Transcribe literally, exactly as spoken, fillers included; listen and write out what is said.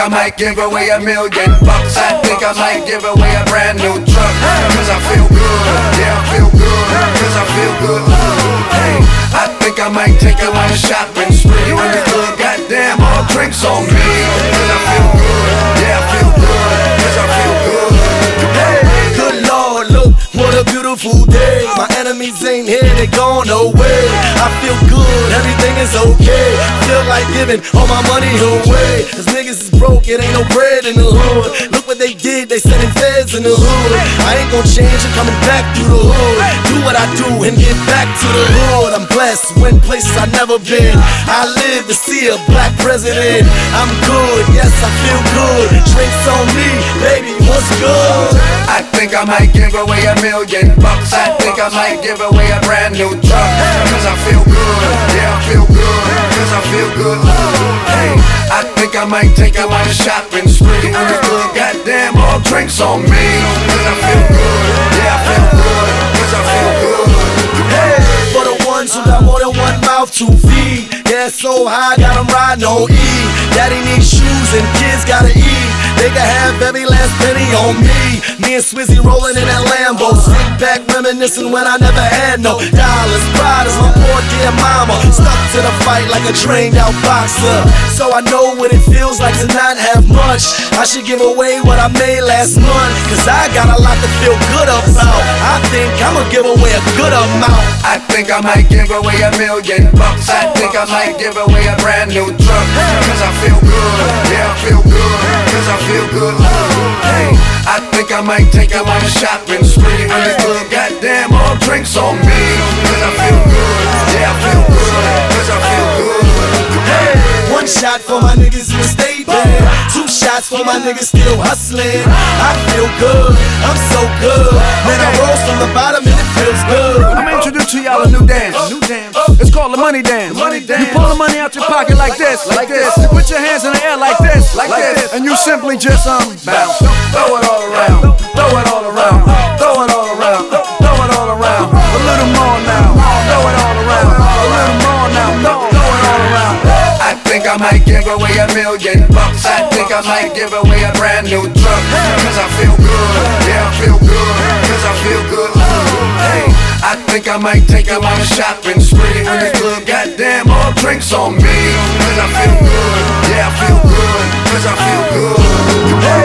I might give away a million bucks. I think I might give away a brand new truck. Cause I feel good, yeah I feel good. Cause I feel good. Hey, I think I might take you on a shopping spree. When the club, goddamn, all drinks on me. Cause I feel good, yeah I feel good. Cause I feel good. Hey, good Lord, look, what a beautiful day. My enemies ain't here, they gone away. I feel good, everything is okay. Feel like giving all my money away. Cause niggas is broke, it ain't no bread in the hood. Look what they did, they sending feds in the hood. I ain't gon' change, I'm coming back through the hood. Do what I do and get back to the hood. I'm blessed, went places I never been. I live to see a black president. I'm good, yes I feel good. Drinks on me, baby, what's good? I think I might give away a million bucks. I think I might give away a brand new truck. Cause I feel good, yeah I feel good. Cause I feel good. Hey, I think I might take you on a shopping spree. When the club, goddamn, all drinks on me. Cause I feel good, yeah I feel good. Cause I feel good. Hey, for the ones who got more than one mouth to feed. Yeah, so high, got them riding on E. Daddy needs shoes and kids gotta eat. They can have every last penny on me. Me and Swizzy rolling in that Lambo. Sit back reminiscing when I never had no dollars. Pride is my poor dear mama. Stuck to the fight like a trained out boxer. So I know what it feels like to not have much. I should give away what I made last month. Cause I got a lot to feel good about. I think I'ma give away a good amount. I think I might give away a million bucks. I think I might give away a brand new truck. Cause I feel good, yeah I feel good. Cause I feel good. Hey, I think I might take you on a shopping spree. When the club, goddamn, all drinks on me. Cause I feel good, yeah I feel good. Cause I feel good. Hey, one shot for my niggas in the state band. Two shots for my niggas still hustling. I feel good, I'm so good. Man, I rose from the bottom and it feels good. I'm gonna introduce to y'all a new dance. New dance. It's called the money dance. Money dance. You pull the money out your pocket like this, like this. You put your hands in the air like this, like this, and you simply just um bounce. Throw it all around. Throw it all around. Throw it all around. Throw it all around. A little more now. Throw it all around. A little more now. Throw it all around. I think I might give away a million bucks. I think I might give away a brand new truck. Cause I feel good, yeah I feel good. Cause I feel good. Hey, I think I might take you on a shopping spree. When the club, goddamn, all drinks on me. Cause I feel good, yeah I feel good. Cause I feel good.